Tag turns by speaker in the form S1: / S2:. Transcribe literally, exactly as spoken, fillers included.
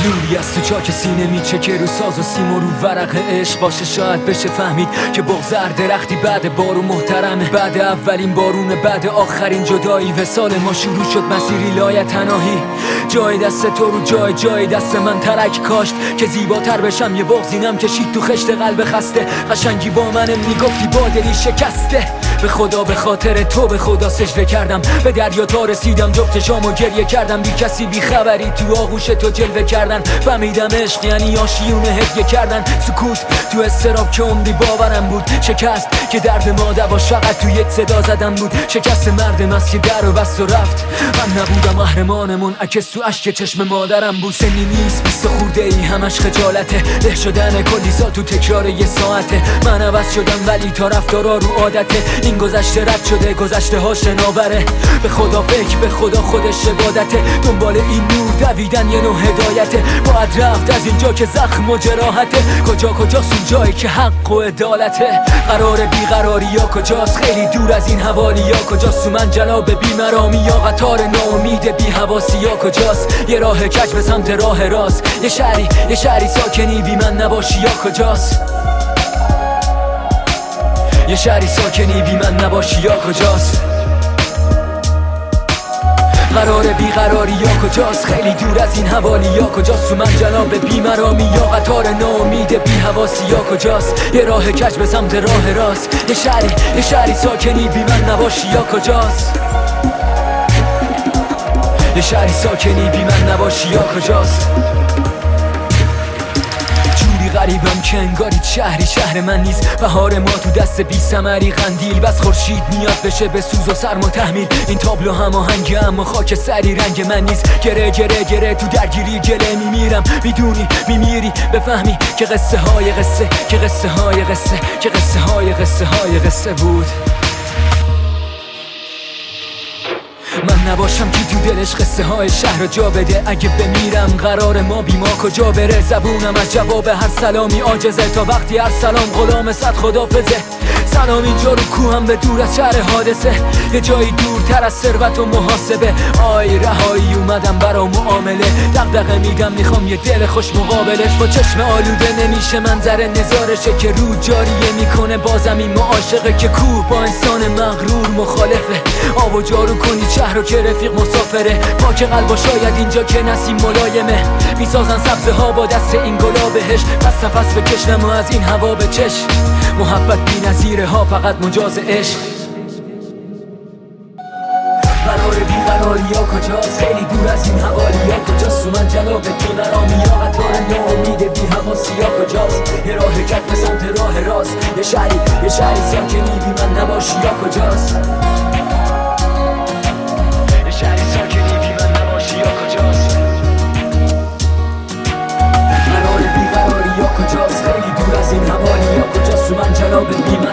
S1: نوری از تو چاک سینه میچکه رو ساز و سیم و رو ورق عشق باشه شاید بشه فهمید که بغض درختی بعد بارون محترمه، بعد اولین بارونه، بعد آخرین جدایی وصال ما شروع شد مسیری لایه تناهی. جای دست تو رو جای جای دست من ترک کاشت که زیباتر بشم، یه بغضینم کشید تو خشت قلب خسته. قشنگی با منه میگفتی با دلی شکسته، به خدا به خاطر تو به خدا سجده کردم، به دریا تا رسیدم جفت چشامو گریه کردم، بی کسی بی خبری تو آغوش تو جلوه کردن. فهمیدم عشق یعنی آشیونه هدیه کردن، سکوت تو استراب که عمری باورم بود، شکست که درد ما دواش فقط تو یک صدا زدم بود، شکست مردم است که در و بست و رفت. من نبودم قهرمانمون، عکس تو اشک چشم مادرم بود. سنی نیست بیست خورده ای همش خجالته، له شدن کلی سال تو تکرار یه ساعته. من عوض شدم ولی تا رفتارا رو عادته، این گذشته رد شده گذشته ها شناوره. به خدا فکر به خدا خودش عبادته، دنبال این نور دویدن یه نوع هدایته. باید رفت از اینجا که زخم و جراحته، کجا کجاست اون جایی که حق و عدالته. قرار بیقراری یا کجاست، خیلی دور از این حوالی یا کجاست. تو من جناب بیمرامی یا قطار ناامید بی حواسی یا کجاست. یه راه کج به سمت راه راست، یه شهری یه شهری ساکنی بی من نباشی یا کجاست. یه شهری ساکنی بی من نباشی یا کجاست. قرار بیقراری یا کجاست، خیلی دور از این حوالی یا کجاست. تو من جناب بیمرامی یا قطار ناامید بی حواسی یا کجاست. یه راه کج به سمت راه راست، یه شهری یه شهری ساکنی بی من نباشی یا کجاست. یه شهری ساکنی بی من نباشی یا کجاست. غریبم که انگاری شهری شهر من نیست. بهار ما تو دست بی ثمری قندیل، بس خورشید میاد بشه به سوز و سرما تحمیل. این تابلو هماهنگه اما خاک سری رنگ من نیست. گره گره گره تو درگیری گله میمیرم، میدونی میمیری بفهمی که قصه های قصه که قصه های قصه که قصه های قصه های قصه بود. من نباشم که تو دلش قصه های شهر رو جا بده. اگه بمیرم قرار ما بی ما کجا بره. زبونم از جواب هر سلامی عاجزه، تا وقتی هر سلام غلام صد خدافظه. سلام اینجا رو کوهم به دور از شهر حادثه، یه جایی دورتر از ثروت و محاسبه. آی رهایی اومدم برا معامله، دغدغه میدم میخوام یه دل خوش مقابلش. با چشم آلوده نمیشه منظر نظارشه که رو جاریه میکنه بازم این معاشقه که کوه با انسان مغرور مخالفه. آب و جارو کنی شهر رو که رفیق مسافره، پاک قلبا شاید اینجا که نسیم ملایمه. میسازن سبزه ها با دست این گلا بهش، پس نفس بکشنم و از این هوا بچش. محبت بی نظیره ها فقط مجاز عشق. قرار بیقراری یا کجاست، خیلی دور از این حوالی یا کجاست. تو من جناب تو نرامی یا قطار ناامید بی حواسی یا کجاست. یه راه کج به سمت راه راست، یه شهری یه شهری ساکنی بی من نباشی یا کجاست. یه شهری ساکنی بی من نباشی یا کجاست. قرار بیقراری یا کجاست، خیلی دور از این حوالی یا کجاست. تو من جناب بی من